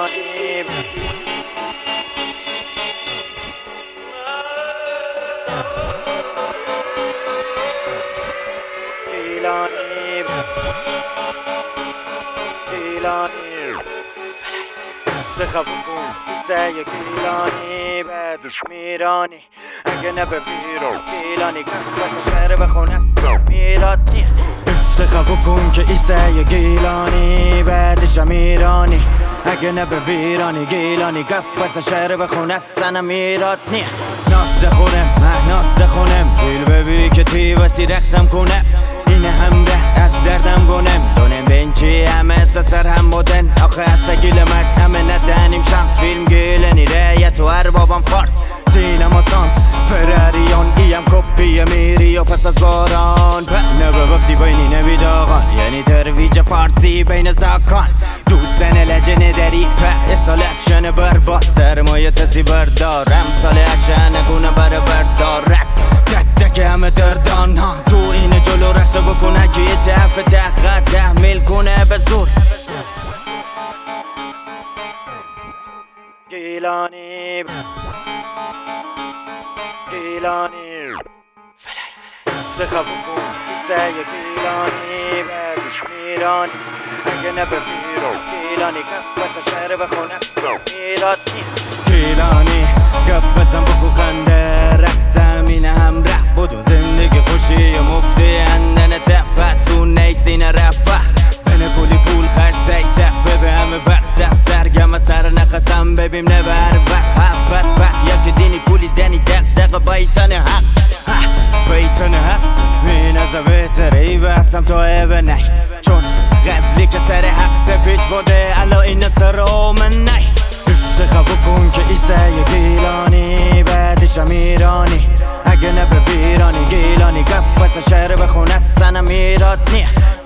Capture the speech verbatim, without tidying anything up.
گیلانی گیلانی گیلانی دخب کن زی گیلانی بعدش میرانی اگه نبه بیرو گیلانی کس شهر بخونه میراد نیه افتخاب کن که ایسای گیلانی بعدش میرانی اگه نبه ویرانی گیلانی گپ شهر بخونه سنم میراد نیه ناس خونم ناس خونم دیل ببی که تی وسی رقصم کنم اینه همره از دردم گونم دونم بینچی همه سر هم بودن آخه اصلا گیل مرد همه ندنیم شانس فیلم گیلنی ریه تو هر بابام فارس سینما سانس فراریون ایم کپی میری و پس از باران نه به وقتی بینی نمید آقان یعنی ترویج فارسی بین زاکان دوستن لجنه داری په سال اکشن برباد سرمایه تسی بردارم سال اکشن گونه بر بردار رست تک تک همه دردان ها تو این جلو رقصه بکنه که یه تحف تخت تحمیل کنه به زور گیلانی گیلانی فلایت دخب کن زی گیلانی بعدش میرانی اگه نبه بیرو گیلانی کف شهر بخونه میراد گیلانی گپ بزن بکو خنده رقصم اینه همره بودو زندگی خوشی و مفتی اندن تپت تو نیسین رفه بینه پولی پول خرد زی سخبه به همه وقت سف سرگم سر نقصم ببیم نبر وقت حفت وقت یکی دینی پولی دنی دق دق بایتن حق بایتن حق مین از بهتره ای بحثم تو ایوه نی چون قبلی که سر حق سپیچ بوده الا این سر من نی افتخاب کن که ایسای گیلانی بعدش میرانی اگه نبه ویرانی گیلانی گپ شهر بخونه سنم میراد نیه